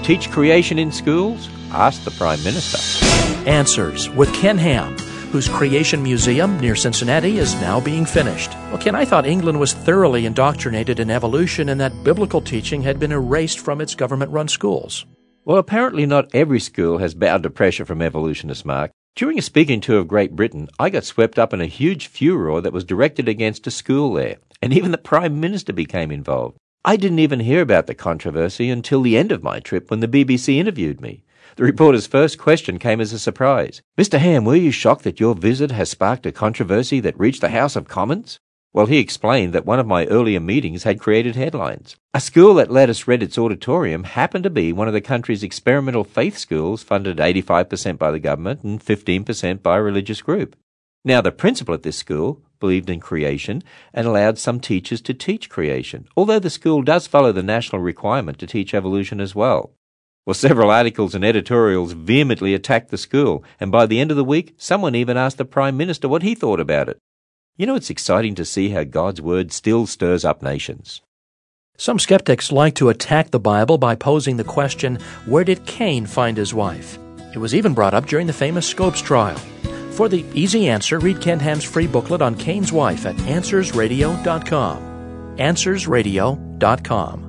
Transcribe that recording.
teach creation in schools? Ask the Prime Minister. Answers with Ken Ham, whose Creation Museum near Cincinnati is now being finished. Well, Ken, I thought England was thoroughly indoctrinated in evolution and that biblical teaching had been erased from its government-run schools. Well, apparently not every school has bowed to pressure from evolutionists, Mark. During a speaking tour of Great Britain, I got swept up in a huge furor that was directed against a school there, and even the Prime Minister became involved. I didn't even hear about the controversy until the end of my trip when the BBC interviewed me. The reporter's first question came as a surprise. "Mr. Ham, were you shocked that your visit has sparked a controversy that reached the House of Commons?" Well, he explained that one of my earlier meetings had created headlines. A school that let us rent its auditorium happened to be one of the country's experimental faith schools funded 85% by the government and 15% by a religious group. Now, the principal at this school believed in creation and allowed some teachers to teach creation, although the school does follow the national requirement to teach evolution as well. Well, several articles and editorials vehemently attacked the school, and by the end of the week, someone even asked the Prime Minister what he thought about it. You know, it's exciting to see how God's Word still stirs up nations. Some skeptics like to attack the Bible by posing the question, where did Cain find his wife? It was even brought up during the famous Scopes trial. For the easy answer, read Ken Ham's free booklet on Cain's wife at AnswersRadio.com. AnswersRadio.com.